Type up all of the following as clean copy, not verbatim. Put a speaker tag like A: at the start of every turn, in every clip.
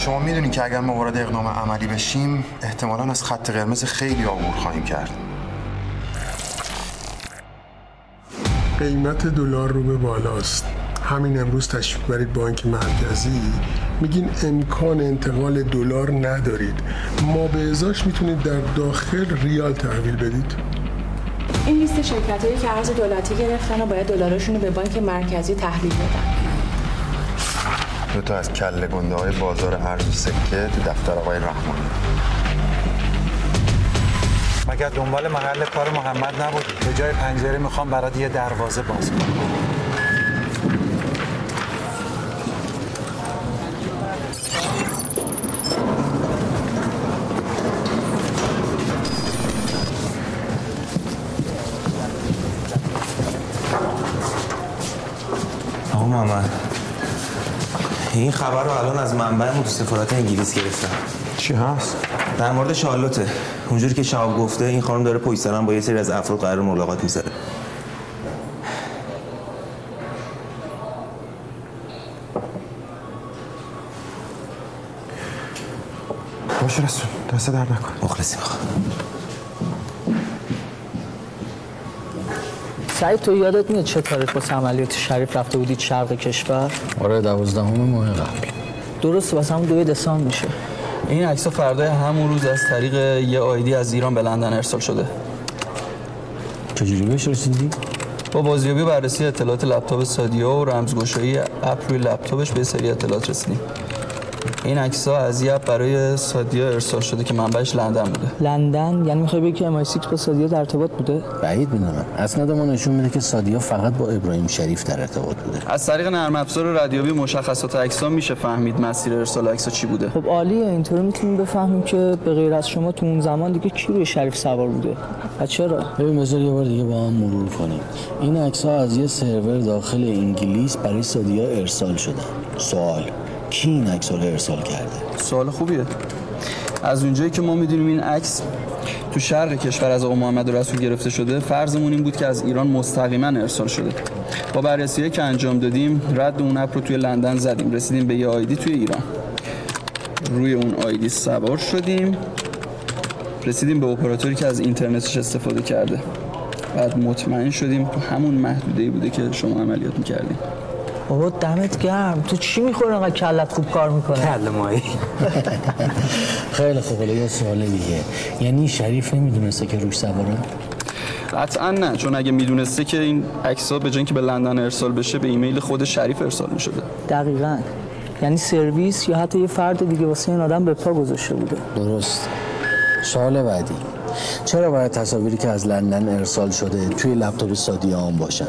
A: شما میدونین که اگر ما وارد اقدام عملی بشیم احتمالاً از خط قرمز خیلی عبور خواهیم کرد.
B: قیمت دلار رو به بالاست. همین امروز تشریف برید بانک مرکزی، میگین امکان انتقال دلار ندارید، ما به ازاش میتونید در داخل ریال تحویل بدید.
C: این لیست شرکتایی که ارز دولتی گرفتن و باید دلارشون رو به بانک مرکزی تحویل بدن.
A: 2 از کله گنده های بازار ارز و سکه تو دفتر آقای رحمانی.
D: مگر دنبال محل کار محمد نبودی؟ به جای پنجره میخوام برات یه دروازه باز کنم.
E: آقا محمد، این خبر رو الان از منبعمون تو سفارت انگلیس گرفتم.
A: چی هست؟
E: در مورد شارلوته. اونجوری که شهاب گفته این خانم داره پشت سرم با یه سری از افراد قرار ملاقات میذاره.
A: باشه رسول، دست درد نکن.
E: مخلصی میخوام.
F: سعید تو یادت میاد چه تاریخ واسه عملیات شریف رفته بودید شرق کشور؟
G: آره 12 ماه قبل.
F: درسته، واسه همون 2 دسامبر میشه.
H: این عکس‌ها فردای همون روز از طریق یه آیدی از ایران به لندن ارسال شده.
G: چجوری بهش رسیدی؟
H: با بازیابی و بررسی اطلاعات لپتاپ سادیا و رمزگشایی اپ روی لپتاپش به سری اطلاعات رسیدیم. این عکس‌ها از یه اپ برای سادیا ارسال شده که منبعش لندن بوده.
F: لندن؟ یعنی میخوای بگی که MI6 با سادیا در ارتباط بوده؟
G: بعید میدونم. اسناد ما نشون میده که سادیا فقط با ابراهیم شریف در ارتباط بوده.
H: از طریق نرم افزار ردیابی مشخصات عکس‌ها میشه فهمید مسیر ارسال عکس‌ها چی بوده.
F: خب عالیه، اینطوری میتونیم بفهمیم که به غیر از شما تو اون زمان دیگه کی روی شریف سوار بوده و چرا.
G: ببین بذار یه بار دیگه با هم مرور کنیم. این عکس‌ها از یه سرور داخل انگلیس برای سادیا ارسال شدن. سوال کی این عکس‌ها رو ارسال کرده؟
H: سوال خوبیه. از اونجایی که ما میدونیم این عکس تو شرق کشور از آقا محمد رسول گرفته شده، فرضمون این بود که از ایران مستقیما ارسال شده. با بررسی‌هایی که انجام دادیم رد اون اپ رو توی لندن زدیم، رسیدیم به یه آیدی توی ایران. روی اون آیدی سوار شدیم، رسیدیم به اپراتوری که از اینترنتش استفاده کرده. بعد مطمئن شدیم تو همون محدوده‌ای بوده که شما عملیات می‌کردین.
F: بابا دمت گرم، تو چی میخوری انقدر کلت خوب کار میکنه؟
E: کله ماهی.
G: خیلی خوب. یه سوال دیگه، یعنی شریف نمیدونسته که روش سواره؟
H: قطعا نه، چون اگه میدونسته که این عکس‌ها به جای اینکه به لندن ارسال بشه به ایمیل خود شریف ارسال میشده.
F: دقیقاً. یعنی سرویس یا حتی یه فرد دیگه واسه این آدم به پا گذاشته بوده.
G: درست. سوال بعدی، چرا باید تصاویری که از لندن ارسال شده توی لپتاپ سادیا هم باشن؟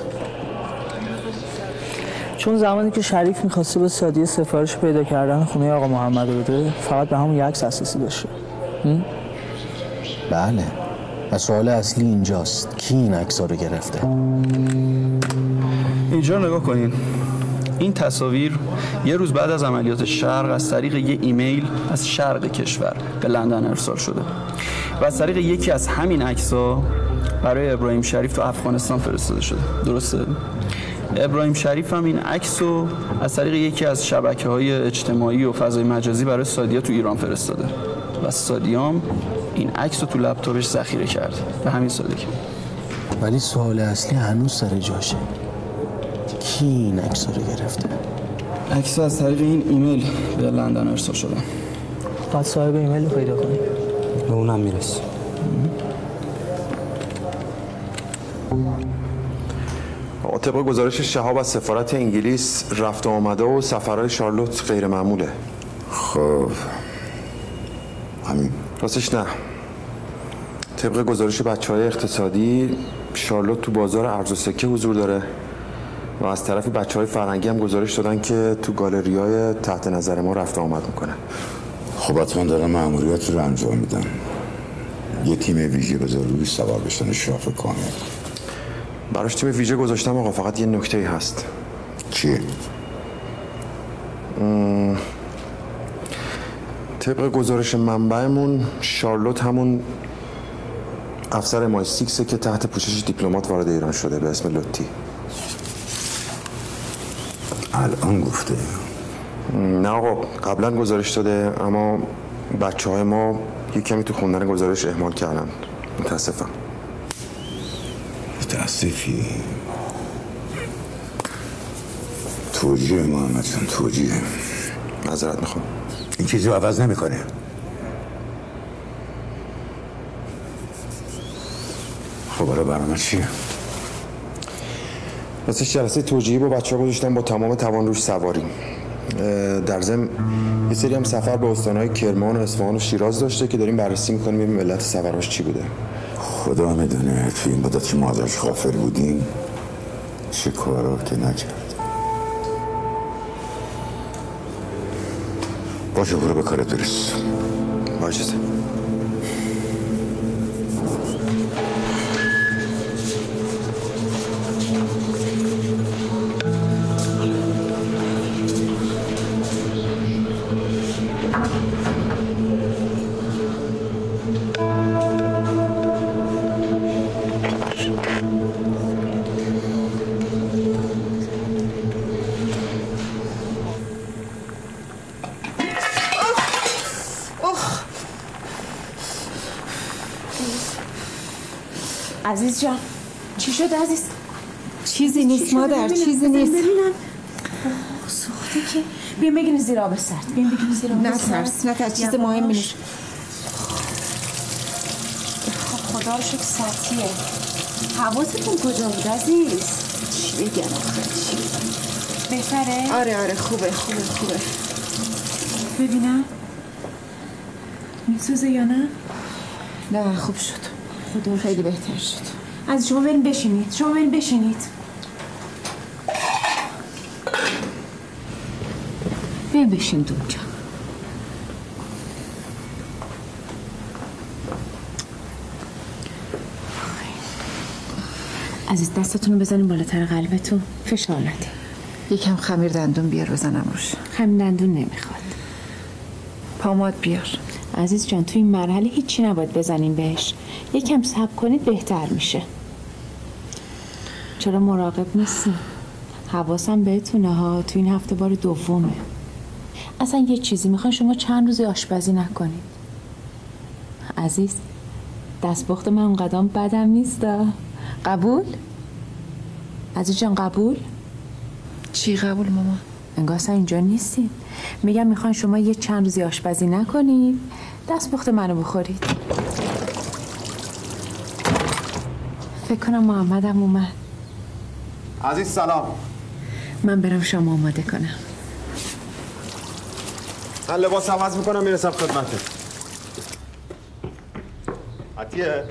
F: چون زمانی که شریف می‌خواسته به سادیا سفارش پیدا کردن خونه آقا محمد رو بده، فقط به همون یک عکس اساسی داشته.
G: بله. و سوال اصلی اینجاست، کی این عکس‌ها رو گرفته؟
H: اینجا نگاه کنین. این تصاویر یه روز بعد از عملیات شرق از طریق یه ایمیل از شرق کشور به لندن ارسال شده و از طریق یکی از همین عکس‌ها برای ابراهیم شریف تو افغانستان فرستاده شده. درسته؟ ابراهیم شریف هم این عکس رو از طریق یکی از شبکه‌های اجتماعی و فضای مجازی برای سادیا تو ایران فرستاده و سادیام این عکس رو تو لپتاپش ذخیره کرد. به همین سادگی.
G: ولی سوال اصلی هنوز سر جاشه، کی این عکس رو گرفته؟
H: عکس از طریق این ایمیل به لندن ارسال شده.
F: بعد صاحب ایمیل رو پیدا کنیم.
E: به اونم میرسه.
A: طبق گزارش شهاب از سفارت انگلیس، رفت و آمده و سفرهای شارلوت غیر معموله.
I: خب همین؟
A: راستش نه. طبق گزارش بچه‌های اقتصادی، شارلوت تو بازار ارز و سکه حضور داره و از طرف بچه‌های فرهنگی هم گزارش دادن که تو گالری‌های تحت نظر ما رفت و آمد میکنه.
I: خب حتما دارن مأموریت رو انجام میدن. یه تیم ویژه بذار روی سوار بشن اشراف کامل.
A: براش تیم ویژه گذاشتم آقا، فقط یه نکته‌ای هست.
I: چیه؟
A: طبق گزارش منبعمون، شارلوت همون افسر MI6 که تحت پوشش دیپلمات وارد ایران شده به اسم لوتی.
I: الان گفته؟
A: نه آقا، قبلا گزارش داده، اما بچه‌های ما یه کمی تو خوندن گزارش اهمال کردن. متاسفم.
I: متاسفی؟ توجیه محمد جان، توجیه.
A: معذرت میخوام.
I: این چیزی رو عوض نمیکنه. خب حالا برنامه چیه؟
A: واسه جلسه توجیهی با بچه‌ها گذاشتم با تمام توان روش سواریم. در ضمن یه سری هم سفر به استان‌های کرمان و اصفهان و شیراز داشته که داریم بررسی می‌کنیم ببینیم علت سفرش چی بوده.
I: خدا میدونه تو این مدت که ما ازش غافل بودیم چه کارا که نکرد. باشه برو به کارت برس.
A: باشه.
C: عزیز جان چی شد عزیز؟
J: چیزی نیست مادر، چیزی نیست.
C: ببینم سوخته که بیام بگیرین زیر آب سرد. بیام بگیرین زیر آب سرد.
J: نه ترس، چیز مهمی نیست.
C: خدا رو شکر سرتیه. حواستون کجا بود عزیز؟
J: چی بگم آخه چی؟
C: بهتره؟
J: آره خوبه.
C: ببینم میسوزه یا نه؟
J: نه خوب شد. خدا خیلی بهتر شد.
C: از شما برین بشینید.
J: بیاین بشینید اونجا.
C: عزیز دستتون رو بزنین بالاتر قلبتون. فشار ندین.
J: یکم خمیر دندون بیار بزنم روش.
C: خمیر دندون نمیخواد.
J: پاماد بیار.
C: عزیز جان تو این مرحله هیچی نباید بزنین بهش. یکم صبر کنید بهتر میشه. چرا مراقب نیستین؟ حواسم بهتونه ها. تو این هفته بار دومه. اصلا یه چیزی میخوان شما چند روزی آشپزی نکنید. عزیز دستپخت من اون قدم بدم نیستا. قبول؟ عزیز جان قبول؟
J: چی قبول مامان؟
C: انگار اصلا اینجا نیستین. میگم میخوان شما یه چند روزی آشپزی نکنید، دستپخت منو بخورید. فکر کنم محمدم اومد.
A: عزیز سلام.
C: من برم شما آماده کنم.
A: من لباس عوض میکنم میرسم خدمتت. عطیه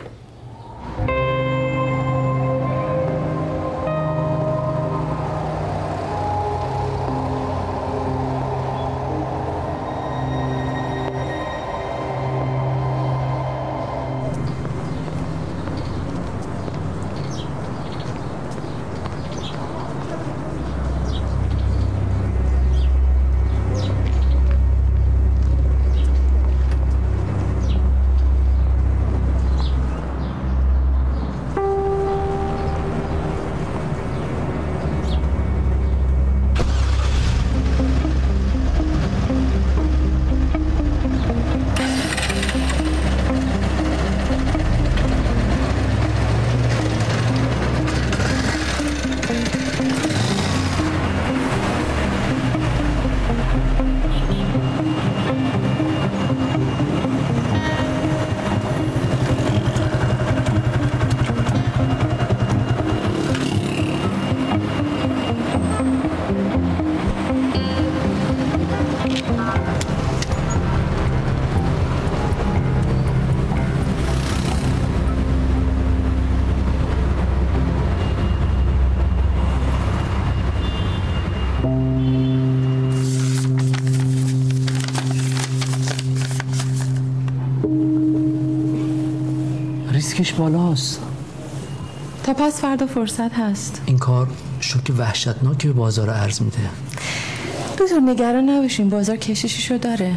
F: ریسکش بالاست.
C: تا پس فردا فرصت هست.
F: این کار شوک وحشتناکی به بازار ارز میده.
C: دکتر نگران نباشین، بازار کشششو داره.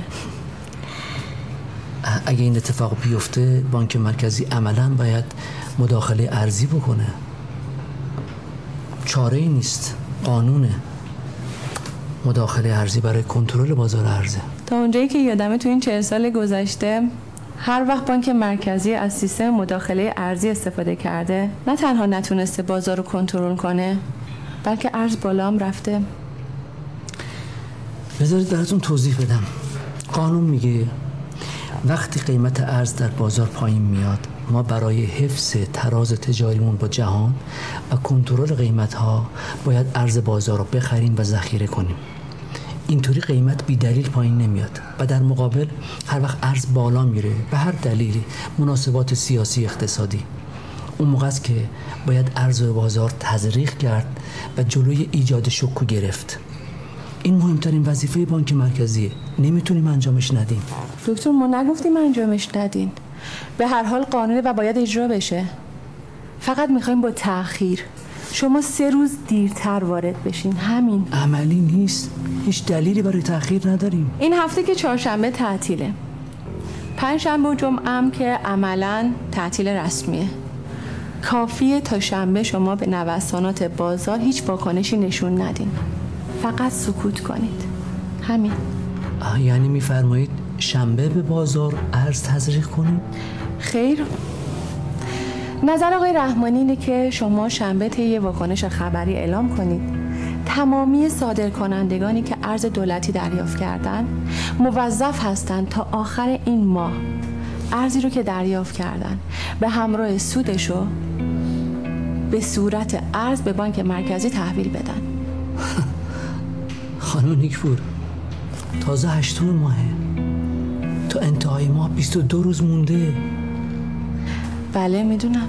F: اگه این اتفاق بیفته بانک مرکزی عملاً باید مداخله ارزی بکنه. چاره ای نیست، قانونه.
G: مداخله ارزی برای کنترل بازار ارزه.
K: تا اونجایی که یادمه تو این 40 سال گذشته هر وقت بانک مرکزی از سیستم مداخله ارزی استفاده کرده، نه تنها نتونسته بازار رو کنترل کنه، بلکه ارز بالا هم رفته.
G: بذارید براتون توضیح بدم. قانون میگه وقتی قیمت ارز در بازار پایین میاد، ما برای حفظ تراز تجاریمون با جهان و کنترل قیمت‌ها باید ارز بازار رو بخریم و ذخیره کنیم. اینطوری قیمت بی دلیل پایین نمیاد و در مقابل هر وقت ارز بالا میره به هر دلیلی، مناسبات سیاسی اقتصادی، اون موقع است که باید ارز بازار تزریق کرد و جلوی ایجاد شوک گرفت. این مهمترین وظیفه بانک مرکزیه. نمیتونیم انجامش ندیم.
K: دکتر ما نگفتیم انجامش ندین. به هر حال قانونه و باید اجرا بشه. فقط میخوایم با تأخیر شما 3 روز دیرتر وارد بشین، همین.
G: عملی نیست. هیچ دلیلی برای تأخیر نداریم.
K: این هفته که 4شنبه تعطیله، 5 شنبه و جمعه هم که عملاً تعطیل رسمیه. کافیه تا شنبه شما به نوسانات بازار هیچ واکنشی نشون ندین، فقط سکوت کنید، همین.
G: یعنی میفرمایید شنبه به بازار ارز تزریق کنید؟
K: خیر، نظر آقای رحمانی اینه که شما شنبه طی یه واکنش خبری اعلام کنید تمامی صادرکنندگانی که ارز دولتی دریافت کردن موظف هستند تا آخر این ماه ارزی رو که دریافت کردن به همراه سودشو به صورت ارز به بانک مرکزی تحویل بدن.
G: خانم نیکپور، تازه 8 ماهه، تا انتهای ماه 22 روز مونده.
K: بله میدونم.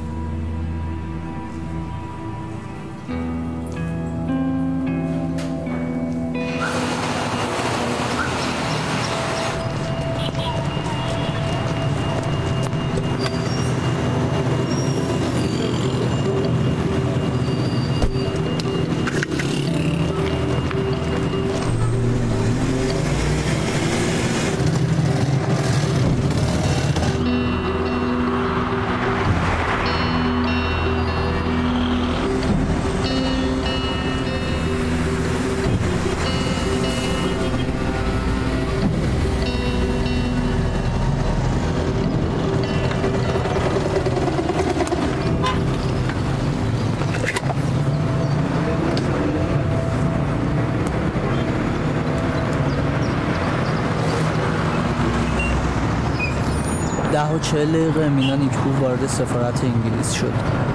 F: و 40 دقیقه مینا نیکپور وارد سفارت انگلیس شد.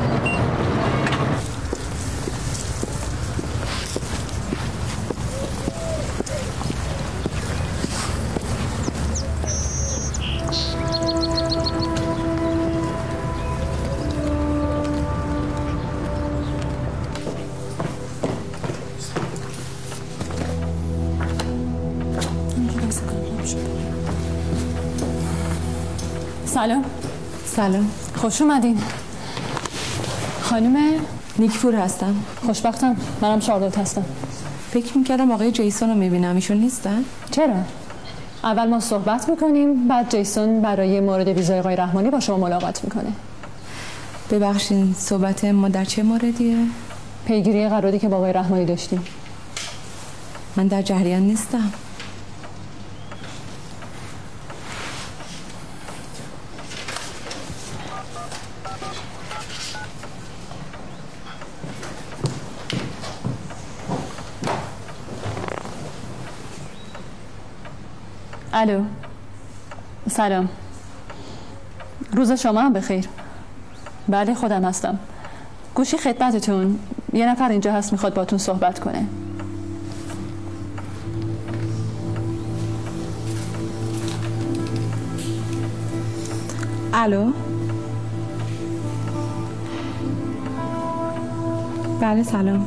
L: سلام.
K: سلام.
L: خوش اومدین. خانم
K: نیکپور هستم.
L: خوشبختم. منم شارلوت هستم.
K: فکر میکردم آقای جیسون رو میبینم. ایشون نیستن؟
L: چرا؟ اول ما صحبت میکنیم، بعد جیسون برای مورد ویزای آقای رحمانی با شما ملاقات میکنه.
K: ببخشید، صحبت ما در چه موردیه؟
L: پیگیری قراردادی که با آقای رحمانی داشتیم.
K: من در جریان نیستم.
L: الو. سلام. روز شما هم بخیر. بله خودم هستم. گوشی خدمتتون. یه نفر اینجا هست میخواد باتون صحبت کنه.
K: الو. بله سلام.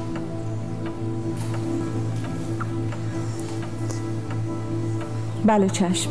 K: بله چشم.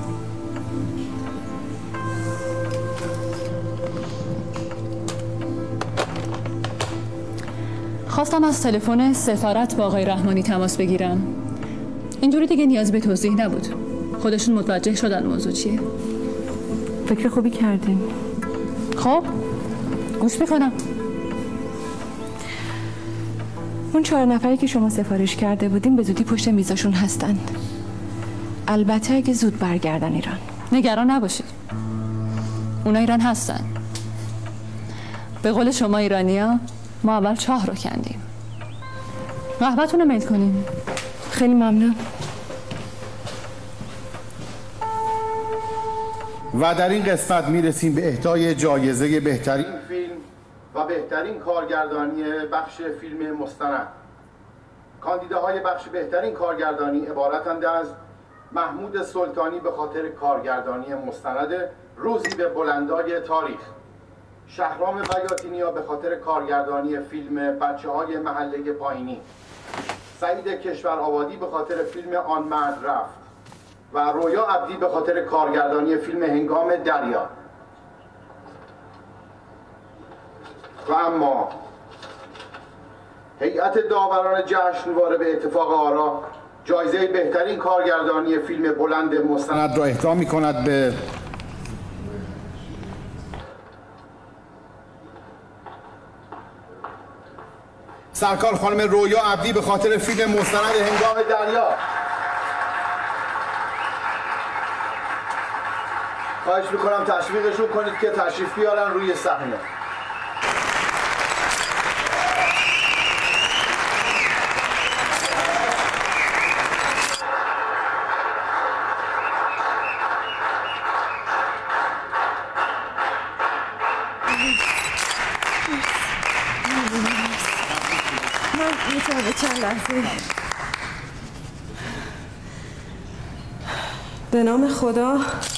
L: خواستم از تلفن سفارت با آقای رحمانی تماس بگیرم. اینجوری دیگه نیاز به توضیح نبود. خودشون متوجه شدن موضوع چیه.
K: فکر خوبی کردین.
L: خب گوش میکنم.
K: اون 4 نفری که شما سفارش کرده بودیم به زودی پشت میزاشون هستند. البته اگه زود برگردن ایران.
L: نگران نباشید، اونا ایران هستن. به قول شما ایرانیا ما اول چاه رو کندیم. قهوه‌تون رو میل کنیم.
K: خیلی ممنون.
M: و در این قسمت میرسیم به اهدای جایزه بهترین فیلم و بهترین کارگردانی بخش فیلم مستند. کاندیداهای بخش بهترین کارگردانی عبارتند از محمود سلطانی به خاطر کارگردانی مستند روزی به بلندای تاریخ، شهرام بیاتینیا به خاطر کارگردانی فیلم بچه‌های محله پایینی، سعید کشورآبادی به خاطر فیلم آن مرد رفت و رویا عبدی به خاطر کارگردانی فیلم هنگام دریا. و اما هیئت داوران جشنواره به اتفاق آرا جایزه بهترین کارگردانی فیلم بلند مستند را اهدا می‌کند به سرکار خانم رویا عبدی به خاطر فیلم مستند هنگام دریا. خواهش میکنم تشویقشون کنید که تشریف بیارن روی صحنه.
J: من میتونم چند لحظه به نام خدا.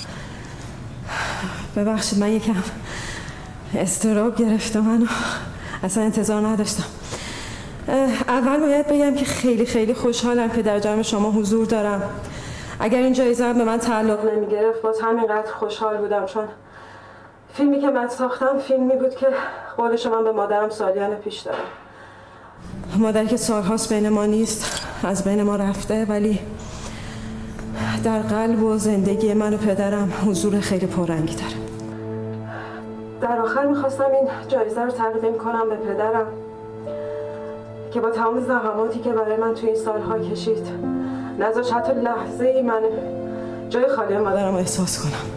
J: ببخشید من یکم استراب گرفته، منو اصلا انتظار نداشتم. اول باید بگم که خیلی خیلی خوشحالم که در جمع شما حضور دارم. اگر این جایزه به من تعلق نمیگرفت باز همینقدر خوشحال بودم، چون فیلمی که من ساختم فیلمی بود که قولش من به مادرم سالیان پیش دارم. مادری که سالهاست بین ما نیست، از بین ما رفته، ولی در قلب و زندگی من و پدرم حضور خیلی پررنگی داره. در آخر میخواستم این جایزه رو تقدیم کنم به پدرم که با تمام زحماتی که برای من توی این سالها کشید نذاشت حتی لحظه ای من جای خالی مادرم احساس کنم.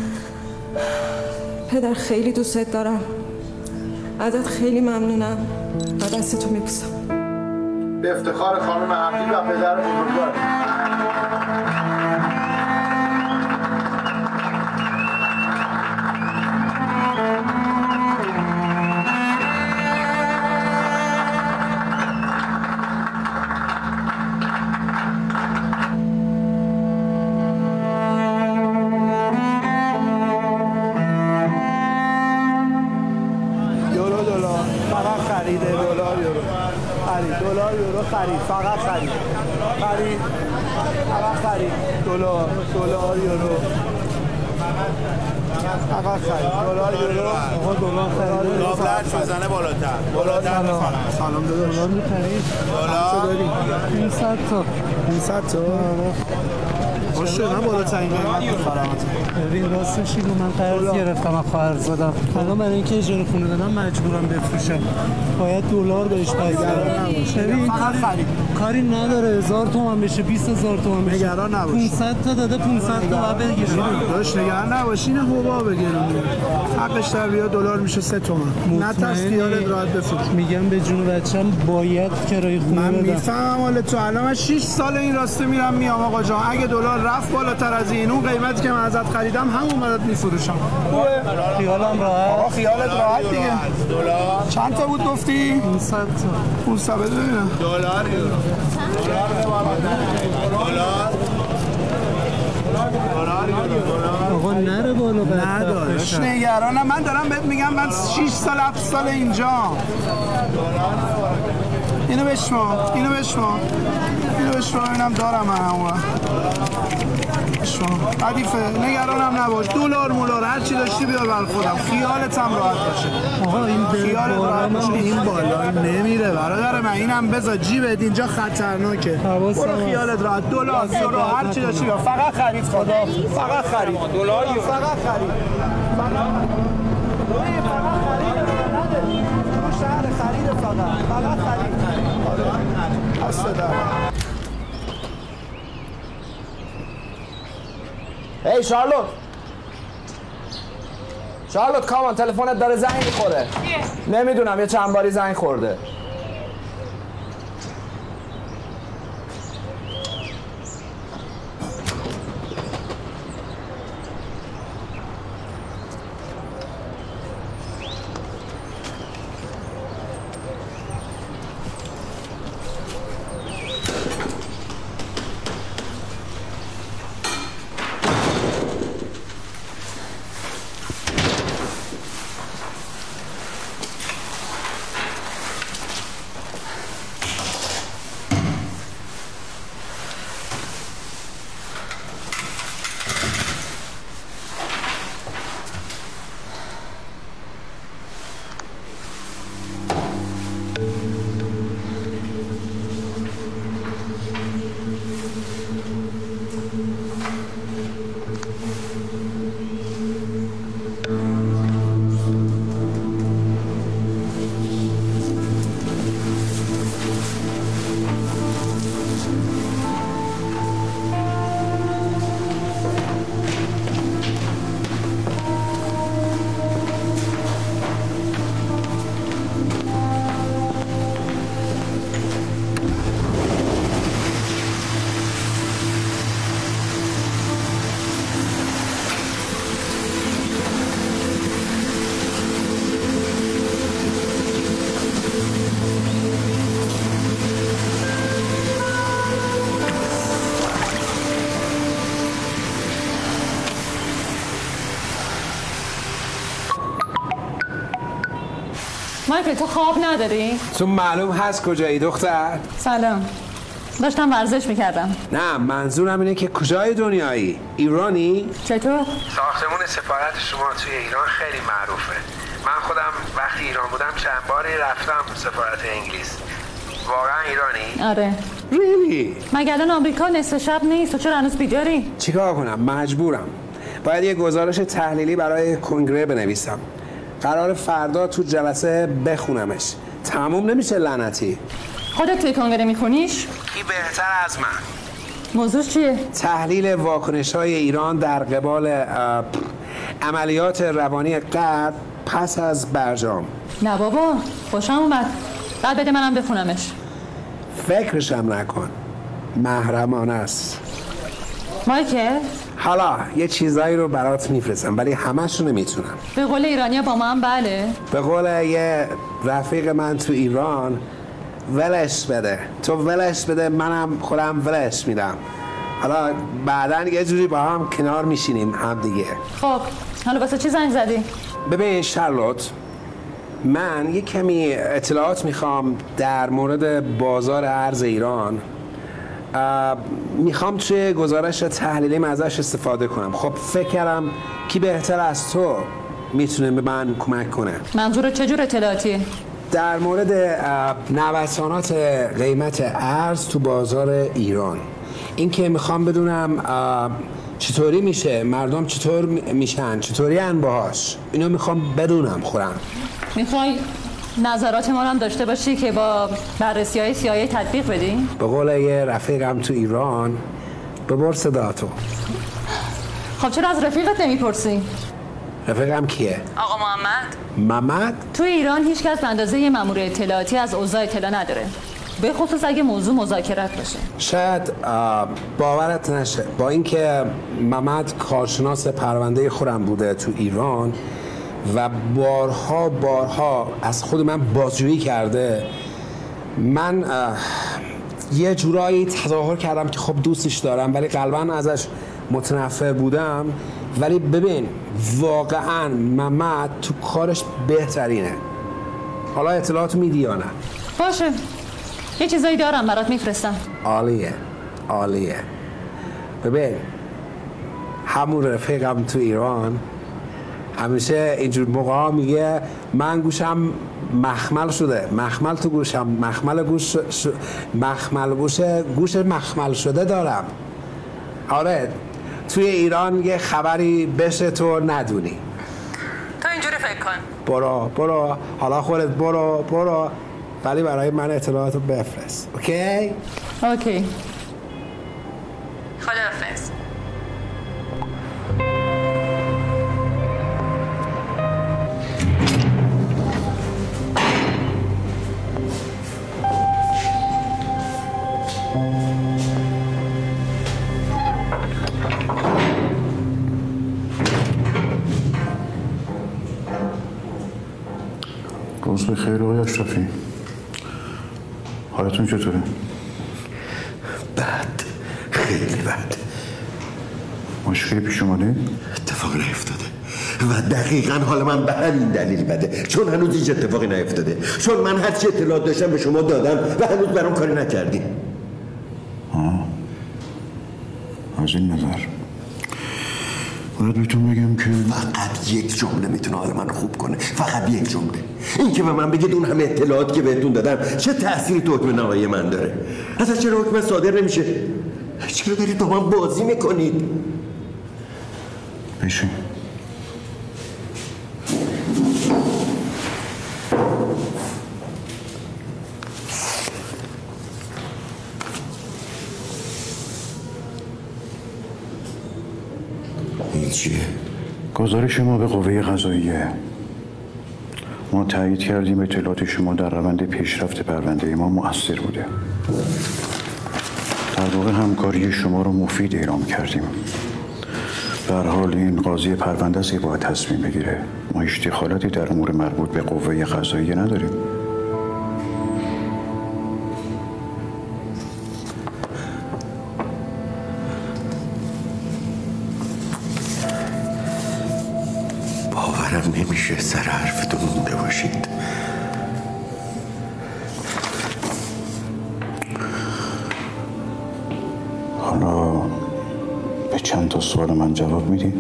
J: پدر خیلی دوستت دارم، ازت خیلی ممنونم و دستتو میبوسم.
M: به افتخار خانم عبدی و پدر بزرگوار.
N: فقط خرید فقط خرید دلار یورو فقط خرید دلار یورو. آقا دلار خرید دلار بزنه بالاتر میخوام. سلام دلار میخرید دلار 500 تا باشه من بالاترین قیمت میخرم.
O: ببین راستش اینو من قرض گرفتم از خواهر زادم، الان برای اینکه اجاره خونه دادم مجبورم بفروشم، باید دلار بهش پرداخت. ببین کاری نداره 1000 تومان بشه 20000 تومان بشه،
N: نگران نباش.
O: 500 تا داده 500 تا بعد بگیری.
N: داش نگران نباش، این حبا بگیرونی حقش در بیاد دلار میشه 3 تومان. نه تسخیرت راحت بفروش.
O: میگم به جون بچه‌م باید کرایه خونه بدم.
N: من میفهمم حالا تو الان من 6 سال این راسته میرم میام آقا جان، اگه دلار رفت بالاتر از این اون قیمتی که من ازت خریدم همون برات میفروشم.
O: خیالم راحت.
N: آقا خیالت راحت دیگه. دلار چند تا بود گفتی؟
O: 500 تا.
N: 500 ببینم. دلار یورو.
O: آقا نره بالا
N: ندارش نگرانم. من دارم بهت میگم من 6 سال 7 سال اینجا. اینو بشما ببینم دارم من همون عدیفه. نگرانم نباش، دلار مولار هر چی داشتی بیار بر خودم، خیالت هم راحت باشه.
O: آقا این
N: خیالت راحت باشه. این بالا این نمیره برادر من، اینم بذار جیبت، اینجا خطرناکه. برو خیالت راحت. دلار هر چی داشتی بیار، فقط خرید خدا، فقط خرید دلار، فقط خرید شهر خرید فقط خرید.
P: هی شارلوت کامان تلفنت داره زنگ میخوره. نمیدونم یه چند باری زنگ خورده.
L: مایکل تو خواب نداری؟
Q: تو معلوم هست کجایی دختر؟
L: سلام داشتم ورزش میکردم.
Q: نه منظورم اینه که کجای دنیایی؟ ایرانی؟
L: چطور؟
Q: ساختمون سفارت شما توی ایران خیلی معروفه. من خودم وقتی ایران بودم چند باری رفتم سفارت انگلیس. واقعا ایرانی؟
L: آره.
Q: ریلی؟
L: مگه الان آمریکا نصف شب نیست؟ تو چرا هنوز بیداری؟
Q: چیکار کنم؟ مجبورم. باید یه گزارش تحلیلی برای کنگره بنویسم. قرار فردا تو جلسه بخونمش. تموم نمیشه لعنتی.
L: خودت توی کنگره میخونیش؟
Q: کی بهتر از من؟
L: موضوع چیه؟
Q: تحلیل واکنش‌های ایران در قبال عملیات روانی غرب پس از برجام.
L: نه بابا خوشم اومد. بعد بده منم بخونمش.
Q: فکرشم نکن. محرمانه است.
L: مایکل؟
Q: حالا یه چیزایی رو برات میفرستم ولی همش رو نمیتونم.
L: به قول ایرانیا با ما هم بله؟
Q: به قول یه رفیق من تو ایران ولش بده. تو ولش بده منم خودم ولش میدم. حالا بعدن یه جوری با هم کنار میشینیم هم دیگه.
L: خب حالا واسه چی زنگ زدی؟
Q: ببین شارلوت من یه کمی اطلاعات میخوام در مورد بازار ارز ایران. میخوام توی گزارش تحلیلیم ازش استفاده کنم. خب فکر کردم کی بهتر از تو میتونه به من کمک کنه.
L: منظور چه جور اطلاعاتیه؟
Q: در مورد نوسانات قیمت ارز تو بازار ایران. این که میخوام بدونم چطوری میشه، مردم چطور میشن، چطوری ان باهاش. اینو میخوام بدونم خودم.
L: میخوای نظرات ما رو هم داشته باشی که با بررسی‌های CIA تطبیق بدی؟
Q: به قول یه رفیقم تو ایران ببر صدا تو.
L: خب چرا از رفیقت نمیپرسی؟
Q: رفیقم کیه؟
L: آقا محمد.
Q: محمد؟
L: تو ایران هیچ کس به اندازه یه مأمور اطلاعاتی از اوضاع اطلاع نداره. به خصوص اگه موضوع مذاکرات باشه.
Q: شاید باورت نشه با اینکه محمد کارشناس پرونده خودم بوده تو ایران و بارها از خود من بازجویی کرده، من یه جورایی تظاهر کردم که خب دوستش دارم ولی قلباً ازش متنفر بودم. ولی ببین واقعاً محمد تو کارش بهترینه. حالا اطلاعاتو میدی یا نه؟
L: باشه یه چیزایی دارم برات میفرستم.
Q: عالیه. ببین همون رفیقم تو ایران همیشه اینجور موقعا میگه من گوشم مخمل شده. مخمل تو گوشم، گوش مخمل شده دارم. آره توی ایران یه خبری بشه تو ندونی.
L: تو اینجوری فکر کن.
Q: برو حالا خودت برو ولی برای من اطلاعاتو بفرست. اوکی؟
L: اوکی.
K: خداحافظ.
R: روز بخیر آقای اشرفی. حالتون چطوره؟
S: بد، خیلی بد.
R: مشکلی پیش اومده؟
S: اتفاقی نیفتاده و دقیقا حال من به همین دلیل بده، چون هنوز هیچ اتفاقی نیفتاده، چون من هر چی اطلاعات داشتم به شما دادم و هنوز برام کاری نکردیم.
R: از این نظر باید بهتون بگم که
S: فقط یک جمله میتونه حال من خوب کنه، فقط یک جمله. این که به من بگید اون همه اطلاعات که بهتون دادم چه تأثیری تو حکم نهایی من داره. اصلا چرا حکم صادر نمیشه؟ چرا دارید با من بازی میکنید؟
R: بشین.
S: این چیه؟
R: گزارش ما به قوه قضاییه. ما تایید کردیم اطلاعات شما در روند پیشرفت پرونده ما مؤثر بوده. در واقع همکاری شما رو مفید اعلام کردیم. به هر حال این قاضی پرونده است که باید تصمیم بگیره. ما هیچ دخالتی در امور مربوط به قوه قضاییه نداریم.
S: باورم نمیشه سر حرفتون مونده باشید.
R: حالا به چند تا سوال من جواب میدید؟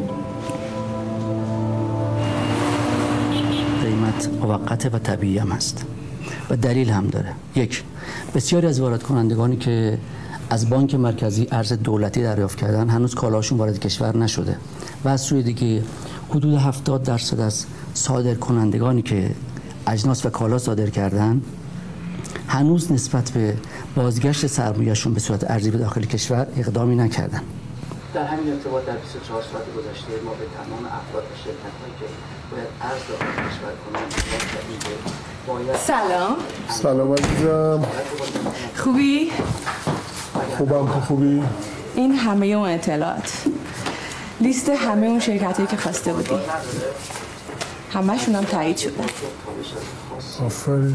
G: قیمت موقته و طبیعی هم هست و دلیل هم داره. یک، بسیاری از وارد کنندگانی که از بانک مرکزی ارز دولتی دریافت کردن هنوز کالاشون وارد کشور نشده و از سوی دیگه حدود 70% از صادر کنندگانی که اجناس و کالا صادر کردن هنوز نسبت به بازگشت سرمایه‌شون به صورت ارزی به داخل کشور اقدامی نکردن. در همین ارتباط در 24 ساعت گذشته ما به تمام افراد و شرکت‌هایی که باید ارز داخل کشور کنند
J: سلام.
B: سلام عزیزم.
J: خوبی؟
B: خوبم. تو خوبی؟
J: این همه اون اطلاعات، لیست همه اون شرکت‌هایی که خواسته بودی، همه‌شون هم تایید شده.
B: آفرین.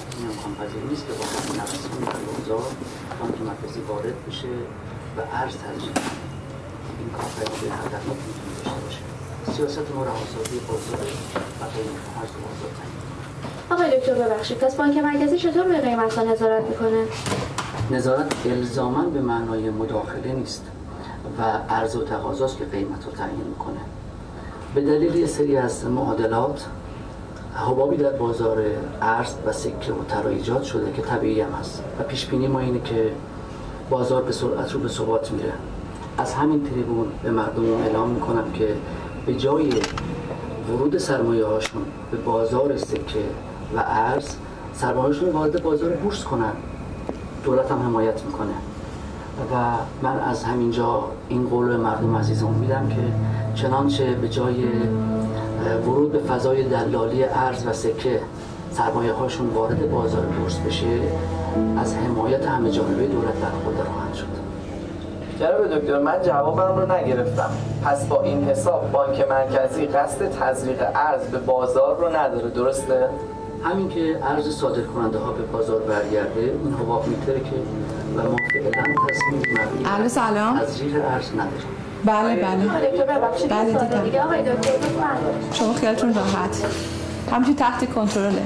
G: بانک مرکزی وارد بشه و ارز ترجیح این کار به هدفات میتونه داشته باشه. سیاست ما رهاسازی بازار و قیمت ارز بازار تعیین.
T: آقای دکتر ببخشید، پس بانک مرکزی چطور به قیمت‌ها نظارت میکنه؟
G: نظارت الزاماً به معنای مداخله نیست و عرضه و تقاضاست که قیمت رو تعیین میکنه. به دلیل یه سری از معادلات حبابی در بازار ارز و سکه و طلا ایجاد شده که طبیعی هم هست و پیش بینی ما اینه که بازار به سرعت رو به ثبات میره. از همین تریبون به مردم اعلام میکنم که به جای ورود سرمایه هاشون به بازار سکه و ارز، سرمایه هاشون وارد بازار بورس کنن. دولت هم حمایت میکنه و من از همینجا این قول به مردم عزیزم میدم که چنانچه به جای ورود به فضای دلالی ارز و سکه سرمایه هاشون وارد بازار بورس بشه، از حمایت همه جانبه دولت برخوردار خواهند شد.
P: جناب دکتر، من جوابم رو نگرفتم. پس با این حساب بانک مرکزی قصد تزریق ارز به بازار رو نداره، درسته؟
G: همین که ارز صادر کننده ها به بازار برگرده، این حباب میتره که و ما فعلا تصمیم مربوط
J: الو سلام.
G: تزریق ارز نداریم.
J: بله بله دیدم. شما خیالتون راحت، همچنین تحت کنترله.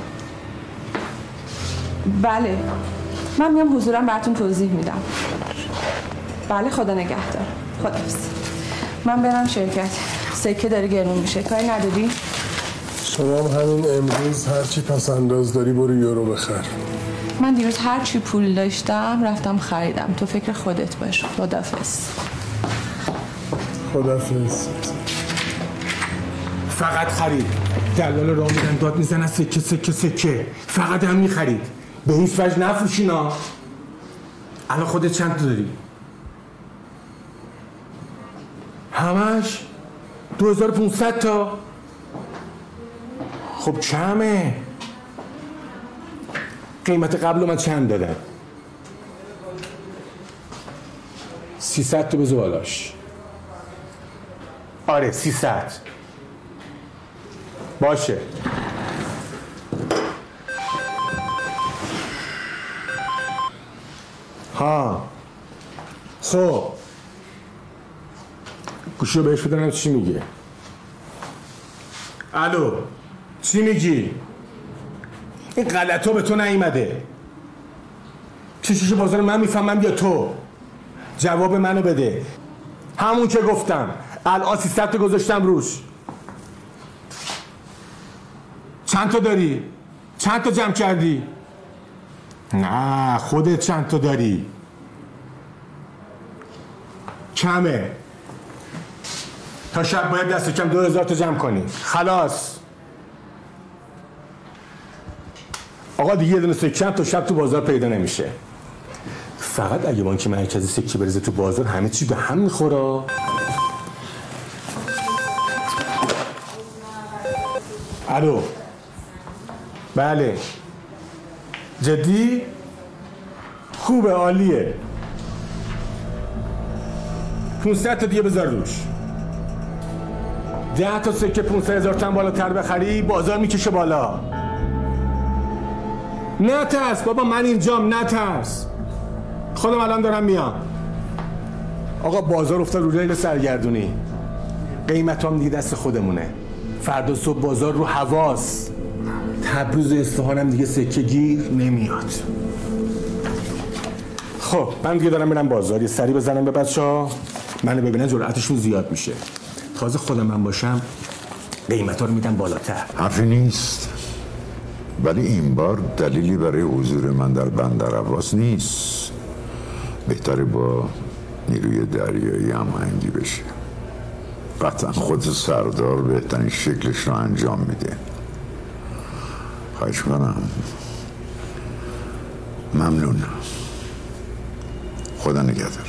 J: بله من میام حضورم براتون توضیح میدم. بله خدا نگهدار. خداحافظ. من برم شرکت، سکه داره گرون میشه، کاری نداری؟
B: شما هم همین امروز هرچی پس انداز داری برو یورو بخر.
J: من دیروز هرچی پول داشتم رفتم خریدم، تو فکر خودت باش. خداحافظ.
B: خداحافظ.
N: فقط خرید. دلال راه میدن داد میزنن سکه سکه سکه. فقط هم میخرید.
Q: به هیچ وجه نفروشینا. الان خودت چند تا داری؟ همش 2500 تا. خب کمه. قیمت قبل من چند دادن؟ 300 تا بذار بالاش. آره 300 باشه. ها خب گوشو بهش بدنم چی میگه. الو چی میگی؟ این غلطا به تو نیومده. چشش بازار من میفهمم یا تو؟ جواب منو بده. همون که گفتم الان 300 تا گذاشتم روش. چند تا داری؟ چند تا جمع کردی؟ نه خودت چند تا داری؟ کمه. تا شب باید دست کم 2000 تا جمع کنی. خلاص. آقا دیگه یه دونه سکه تا شب تو بازار پیدا نمیشه. فقط اگه بانک مرکزی سکه بریزه تو بازار همه چی به هم میخوره. الو بله جدی؟ خوبه عالیه. 500 تا دیگه بذار روش. 10 تا سکه 500,000 تومان بالاتر بخری بازار میکشه بالا. نترس بابا من اینجام نترس. خودم الان دارم میام. آقا بازار افتاد رو ریل سرگردونی. قیمت هم دیگه دست خودمونه. فردا صبح بازار رو حواس. تبریز و اصفهانم دیگه سکه گیر نمیاد. خب من دیگه دارم میرم بازار. یه سری بزنم به بچه‌ها. منو ببینن جرأتشون زیاد میشه. تازه خودم من باشم قیمتا رو میدم بالاتر.
I: حرفی نیست. ولی این بار دلیلی برای حضور من در بندر عباس نیست. بهتره با نیروی دریایی هماهنگی بشه. قطعا خود سردار بهترین شکلش رو انجام میده. خواهش کنم. ممنون. خدا نگهدار.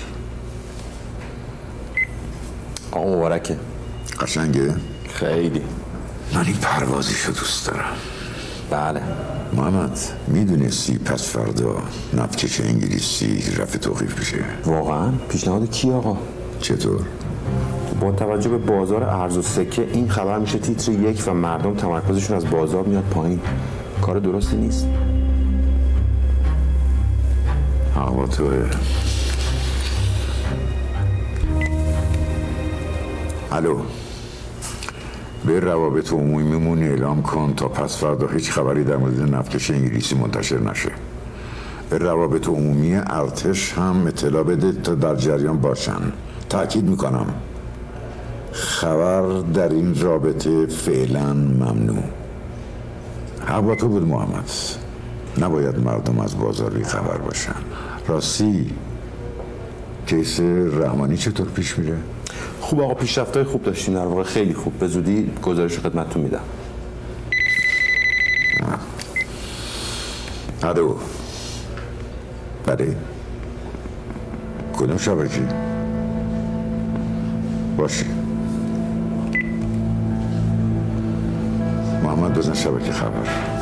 A: آقا مبارکه.
I: قشنگه؟
A: خیلی.
I: من این پروازیشو دوست دارم.
A: بله.
I: محمد میدونستی پس فردا نفتکش انگلیسی رفع توقیف میشه؟
A: واقعا؟ پیشنهاد کی آقا؟
I: چطور؟
A: با توجه به بازار ارز و سکه این خبر میشه تیتر 1 و مردم تمرکزشون از بازار میاد پایین. کار درستی نیست.
I: هوا توه. الو به روابط عمومیمون اعلام کن تا پس فردا هیچ خبری در مورد نفتکش انگلیسی منتشر نشه. به روابط عمومی ارتش هم اطلاع بده تا در جریان باشن. تأکید میکنم خبر در این رابطه فعلا ممنوع. هوا تو بود محمد. نباید مردم از بازار بی خبر باشن. راستی کیس رحمانی چطور پیش میره؟
A: خوب آقا، پیشرفت‌های خوب داشتیم در واقع، خیلی خوب. به زودی گزارش خدمتتون میدم.
I: الو بله کدوم شبکه؟ باشه محمد بزن شبکه خبر.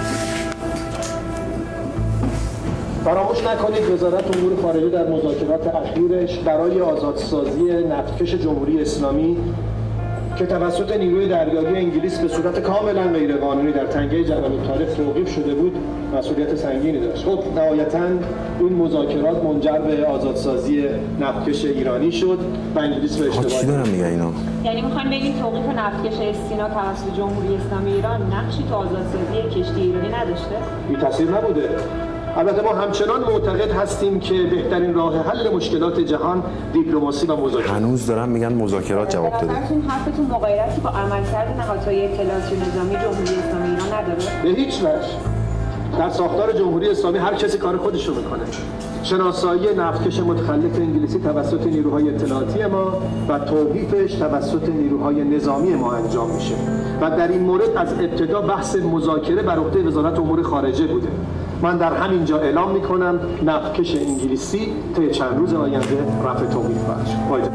U: فراموش نکنید وزارت امور خارجه در مذاکرات اخیرش برای آزادسازی نفتکش جمهوری اسلامی که توسط نیروی دریایی انگلیس به صورت کاملا غیرقانونی در تنگه جبل طارق توقیف شده بود مسئولیت سنگینی داشت. خب نهایتاً این مذاکرات منجر به آزادسازی نفتکش ایرانی شد و انگلیس به اشتباه.
A: چی دارن میگن اینا؟
V: یعنی میخوان بگید توقیف نفتکش استینا توسط جمهوری اسلامی ایران نقشی تو آزادسازی کشتی ایرانی نداشته؟
U: بی تاثیر نبوده. البته ما همچنان معتقد هستیم که بهترین راه حل مشکلات جهان دیپلماسی و مذاکره.
A: هنوز دارن میگن مذاکرات جواب داده.
V: این حرفتون مغایرتی با عملکرد نهادهای اطلاعاتی نظامی جمهوری اسلامی ایران نداره؟
U: به هیچ وجه. در ساختار جمهوری اسلامی هر کسی کار خودش رو میکنه. شناسایی نفتکش متخلف انگلیسی توسط نیروهای اطلاعاتی ما و توقیفش توسط نیروهای نظامی ما انجام میشه و در این مورد از ابتدا بحث مذاکره بر عهده وزارت امور خارجه بوده. من در همین جا اعلام میکنم نفتکش انگلیسی طی چند روز آینده رفع توقیف خواهد شد.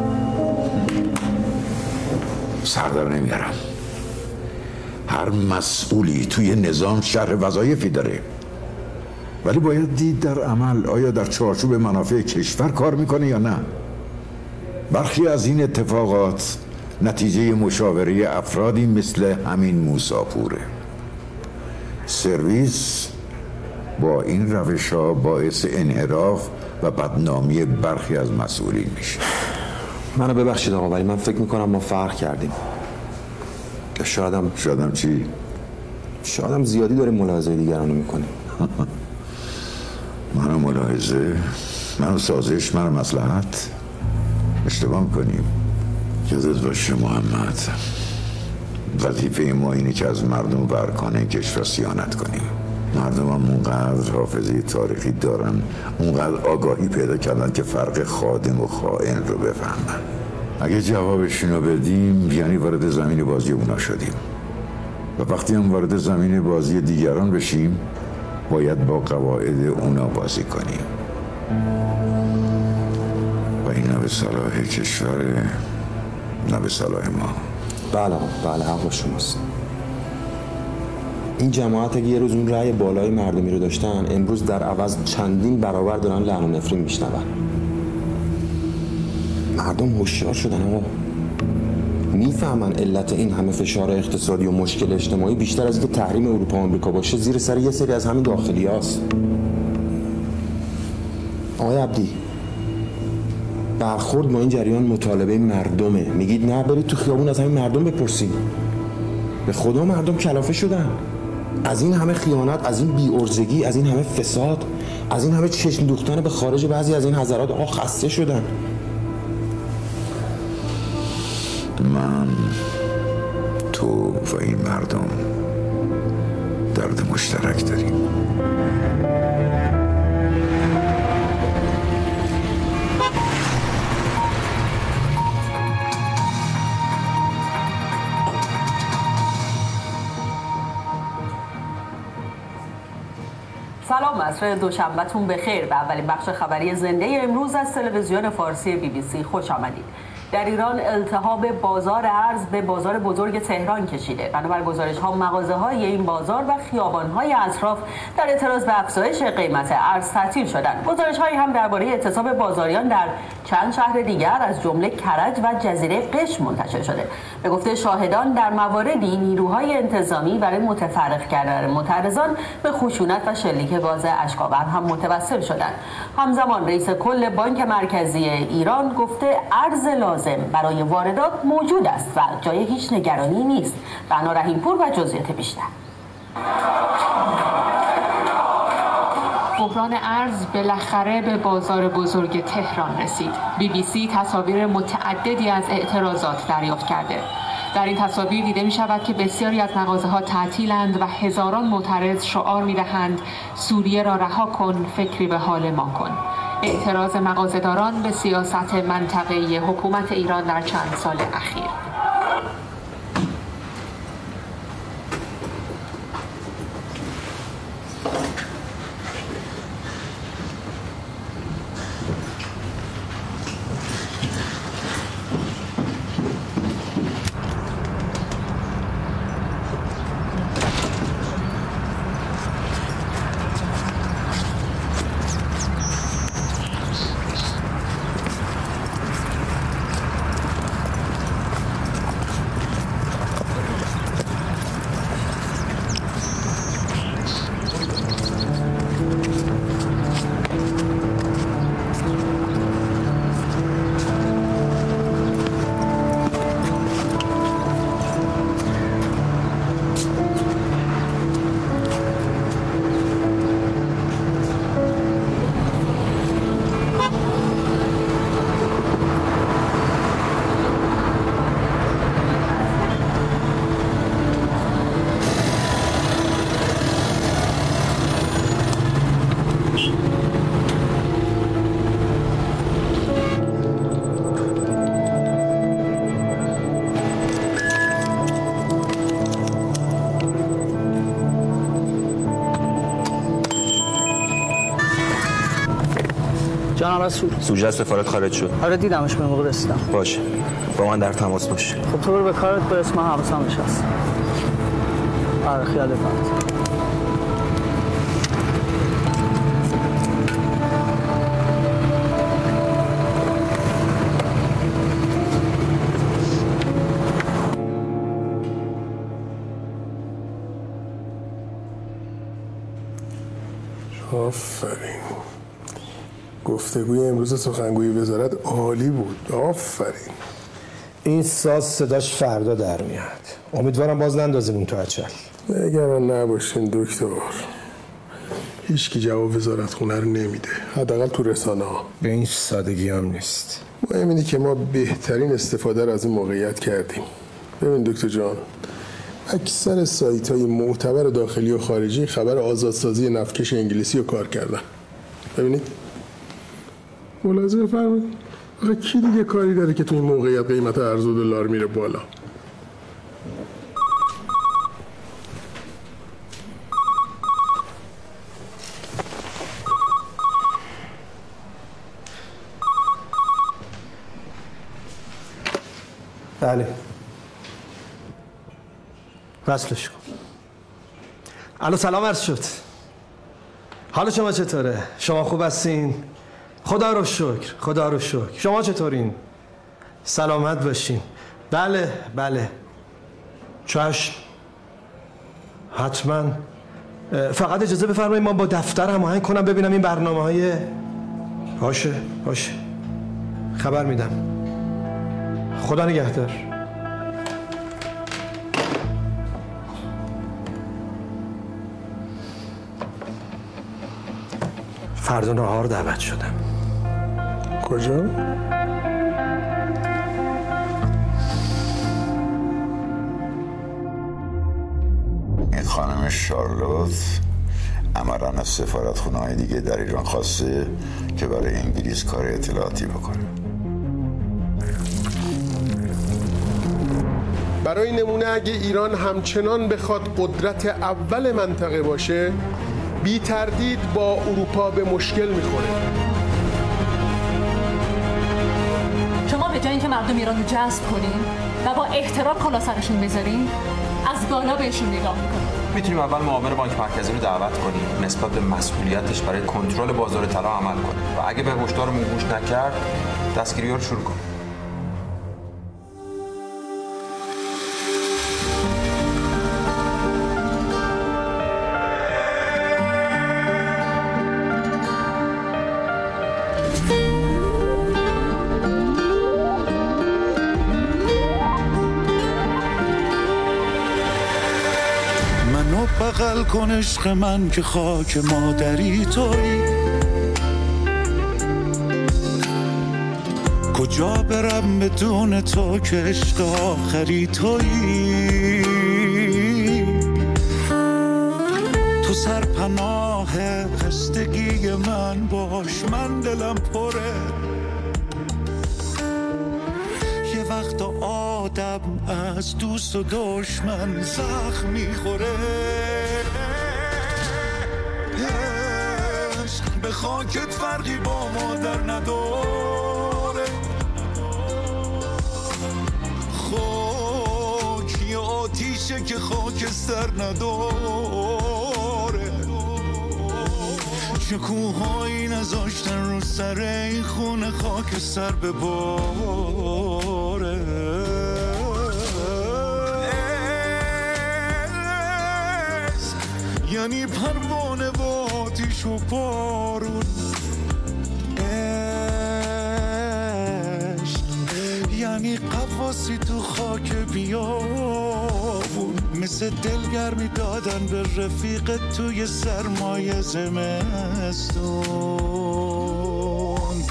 I: سردر نمیارم. هر مسئولی توی نظام شرح وظایفی داره، ولی باید دید در عمل آیا در چارچوب منافع کشور کار میکنه یا نه. برخی از این اتفاقات نتیجه مشاوره افرادی مثل همین موساپوره. سرویس با این روش ها باعث انحراف و بدنامی برخی از مسئولین میشه.
A: منو ببخشید آقا، ولی من فکر میکنم ما فرق کردیم. شایدم
I: چی؟
A: شایدم زیادی داریم ملاحظه دیگرانو میکنیم.
I: منو ملاحظه، منو سازش، منو مصلحت. اشتباه میکنیم. یادت باشه محمد، وظیفه ما اینه که از مردم و ارکان کشور صیانت کنیم. مردم هم اونقدر حافظه تاریخی دارن، اونقدر آگاهی پیدا کردن که فرق خادم و خائن رو بفهمن. اگه جوابشون رو بدیم یعنی وارد زمین بازی اونا شدیم، و وقتی هم وارد زمین بازی دیگران بشیم باید با قواعد اونا بازی کنیم و این نه به صلاح کشوره نه به صلاح ما.
A: بله حق شماست. این جماعت اگه یه روز اون رأی بالای مردمی رو داشتن، امروز در عوض چندین برابر دارن لعن و نفرین میشنون. مردم هوشیار شدن آقا، میفهمن علت این همه فشار اقتصادی و مشکل اجتماعی بیشتر از اینکه تحریم اروپا و آمریکا باشه زیر سر یه سری از همین داخلی هاست. آقای عبدی، برخورد با این جریان مطالبه مردمه. میگید نه برید تو خیابون از همین مردم بپرسید. به خدا مردم کلافه شدن از این همه خیانت، از این بی‌عرضگی، از این همه فساد، از این همه چشم دوختن به خارج بعضی از این حضرات. آقا خسته شدن.
I: من، تو و این مردم درد مشترک داریم.
D: سلام، عصر دوشنبهتون بخیر. به اولین بخش خبری زنده امروز از تلویزیون فارسی BBC خوش آمدید. در ایران التهاب بازار ارز به بازار بزرگ تهران کشیده. بنابر گزارش‌ها مغازه‌های این بازار و خیابان‌های اطراف در اعتراض به افزایش قیمت ارز تعطیل شدند. گزارش‌هایی هم درباره اعتصاب بازاریان در چند شهر دیگر از جمله کرج و جزیره قشم منتشر شده. به گفته شاهدان در مواردی نیروهای انتظامی برای متفرق کردن معترضان به خشونت و شلیک گاز اشک‌آور هم متوسل شدند. همزمان رئیس کل بانک مرکزی ایران گفته ارز لازم برای واردات موجود است و جای هیچ نگرانی نیست. بنا رحیم‌پور و جزئیات بیشتر. بحران ارز بالاخره به بازار بزرگ تهران رسید. BBC تصاویر متعددی از اعتراضات دریافت کرده. در این تصاویر دیده می شود که بسیاری از مغازه‌ها تعطیلند و هزاران معترض شعار می دهند سوریه را رها کن، فکری به حال ما کن. اعتراض مغازه‌داران به سیاست منطقه‌ای حکومت ایران در چند سال اخیر.
F: مسعود.
E: زوجه از سفارت خارج شد.
F: آره دیدمش، به موقع رسیدم.
E: باشه، با من در تماس باش.
F: خب تو برو به کارت برس، من حواسم بهش هست. آره خیالت راحت.
B: آفرین. گفتگوی امروز سخنگوی وزارت عالی بود. آفرین.
U: این ساز صداش فردا در میاد. امیدوارم باز نندازیم تو اچل.
B: نگران نباشین دکتر. هیچکی جواب وزارت خونه رو نمیده، حداقل تو رسانه ها.
U: به این سادگی هم نیست.
B: مهم اینه که ما بهترین استفاده رو از این موقعیت کردیم. ببین دکتر جان، اکثر سایت های معتبر داخلی و خارجی خبر آزادسازی نفتکش انگلیسی رو کار کردن. ببینید ملاحظه بفرمایید، آخه کی دیگه کاری داره که تو این موقعیت قیمت ارز و دلار میره بالا؟
U: بله، وصلش کن. الو سلام عرض شد. حال شما چطوره؟ شما خوب هستین؟ خدا رو شکر، خدا رو شکر. شما چطورین؟ سلامت باشین. بله بله چشم، حتما. فقط اجازه بفرمایید ما با دفتر هماهنگ کنم ببینم این برنامه‌های. باشه باشه، خبر میدم. خدا نگهدار. فردا نهار دعوت شدم.
B: کجا؟
I: این خانم شارلوت عملاً از سفارتخونه‌های دیگه در ایران خواسته که برای انگلیس کار اطلاعاتی بکنه.
B: برای نمونه اگه ایران همچنان بخواد قدرت اول منطقه باشه، بی تردید با اروپا به مشکل میخوره.
L: شما به جای اینکه مردم ایران رو جذب کنین و با احترام کلا سرشون بذارین، از بالا بهشون نگاه میکنین.
E: میتونیم اول معاون بانک مرکزی رو دعوت کنیم نسبت به مسئولیتش برای کنترل بازار طلا عمل کنیم و اگه به هشدارمون گوش نکرد دستگیری‌ها رو شروع کنیم.
H: بغل کن عشق من که خاک مادری تویی، کجا برم بدون تو که عشق آخری تویی. تو سرپناه خستگی من باش، من دلم پره. یه وقت آدم از دوست و دشمن زخم میخوره. به خاکت فرقی با مادر نداره. خاک یه آتیشه که خاک سر نداره. چه کوهایی نذاشتن رو سر این خونه خاک سر بباره. یعنی پروانه و آتیش و بارون. عشق یعنی قواسی تو خاک بیابون، مثل دلگرمی دادن به رفیق توی سرمایه زمستون.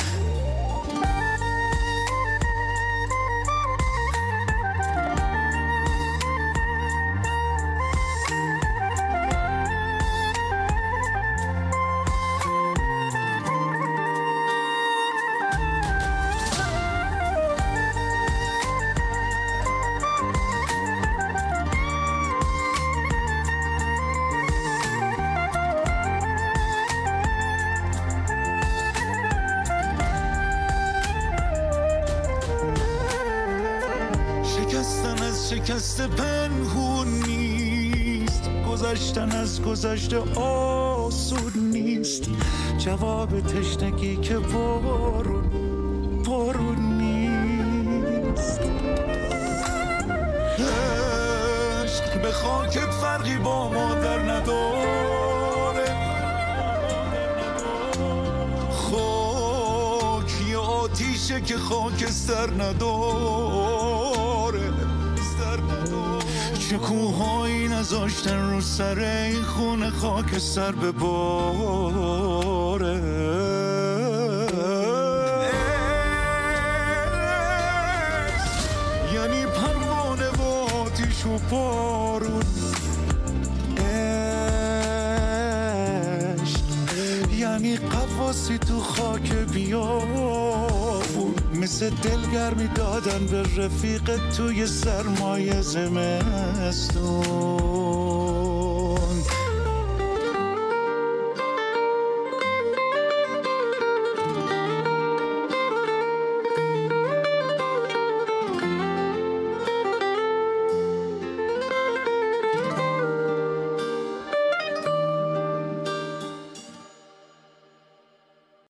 H: شکست پنهون نیست، گذشتن از گذشته آسون نیست، جواب تشنگی که بارون نیست. عشق به خاکت فرقی با مادر نداره، خاک یه آتیشه که خاکستر نداره، شکوهایی نذاشتن رو سر این خونه خاکستر بباره. یعنی پروانه و آتیش و بارون، عشق یعنی قواسی تو خاک بیابون، مثل دلگرمی دادن به رفیق توی سرمایه زمستون.